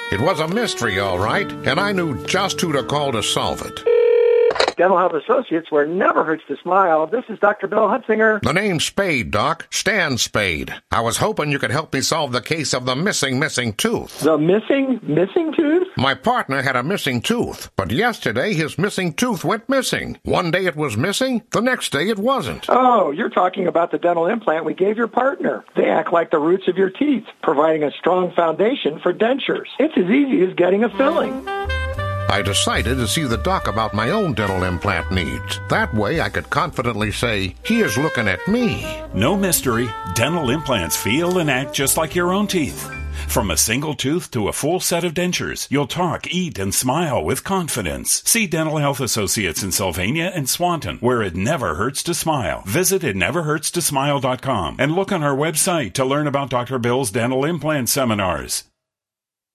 It was a mystery, all right, and I knew just who to call to solve it. Dental Health Associates, where it never hurts to smile. This is Dr. Bill Hutzinger. The name's Spade, Doc. Stan Spade. I was hoping you could help me solve the case of the missing tooth. The missing tooth? My partner had a missing tooth, but yesterday his missing tooth went missing. One day it was missing, the next day it wasn't. Oh, you're talking about the dental implant we gave your partner. They act like the roots of your teeth, providing a strong foundation for dentures. It's as easy as getting a filling. I decided to see the doc about my own dental implant needs. That way I could confidently say, he is looking at me. No mystery. Dental implants feel and act just like your own teeth. From a single tooth to a full set of dentures, you'll talk, eat, and smile with confidence. See Dental Health Associates in Sylvania and Swanton, where it never hurts to smile. Visit itneverhurtstosmile.com and look on our website to learn about Dr. Bill's dental implant seminars.